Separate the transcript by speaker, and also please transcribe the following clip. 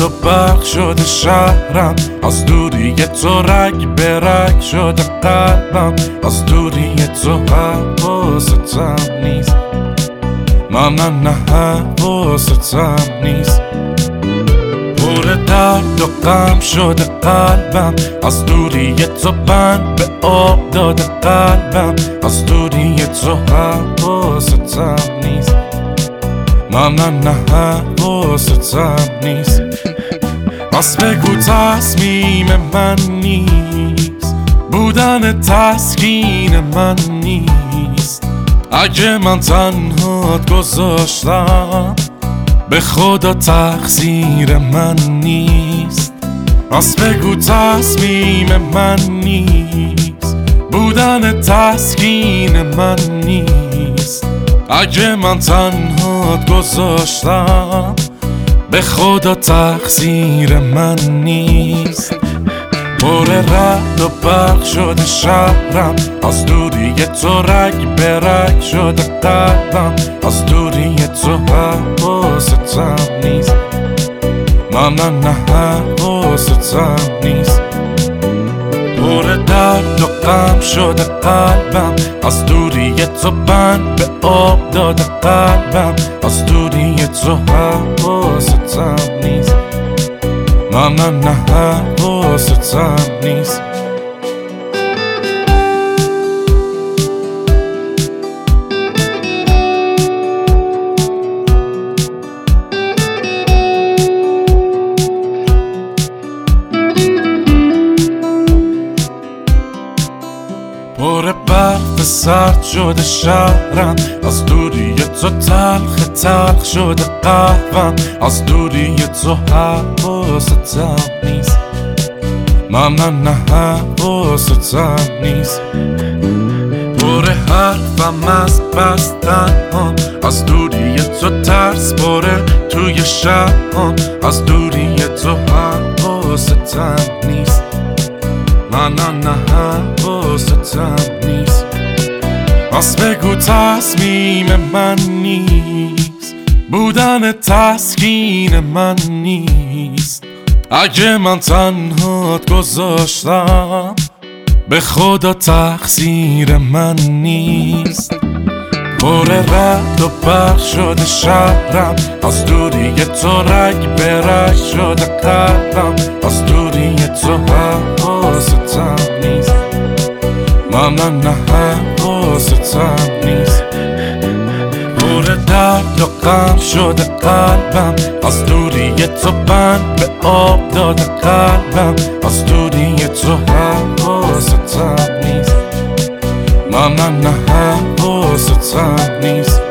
Speaker 1: و برق شده شهرم، از دوری تو رگ به رگ شده قلبم، از دوری تو حواستم نیست، نه حواستم نیست. پر درد و غم شده قلبم، از دوری تو بند به آب داده قلبم، از دوری تو حواستم نیست، نه حواستم نیست. پس بگو تصمیم من نیست، بودن تسکین من نیست. اگه من تنهات گذاشتم، به خدا تقصیر من نیست. پس بگو تصمیم من نیست، بودن تسکین من نیست. اگه من تنهات گذاشتم، به خدا تقصیر من نیست. پر رعد و برق شده شهرم، از دوری تو رگ به رگ شده قلبم، از دوری تو حواستم نیست، نه حواستم نیست. پر درد و غم شده قلبم، از دوری تو بند به آب داده قلبم، از دوری تو حواستم نیست، نه حواستم نیست. پر برف سرد شده شهرم، از دوری تو تلخ شده قهوم، از دوری تو حواستم نیست، نه حواستم نیست. پر حرفم از بستن، از دوری تو ترس پره توی شهرم، از دوری تو حواستم نیست، نه حواستم نیست. پس بگو تصمیم من نیست، بودن تسکین من نیست. اگه من تنهات گذاشتم، به خدا تقصیر من نیست. پر رعد و برق شده شهرم، از دوری تو رگ به رگ شده قلبم، از دوری تو حواستم نیست، نه حواستم نیست. پر درد و غم شده قلبم، از دوری تو بند به آب داده قلبم، از دوری تو حواستم نیست، نه حواستم نیست.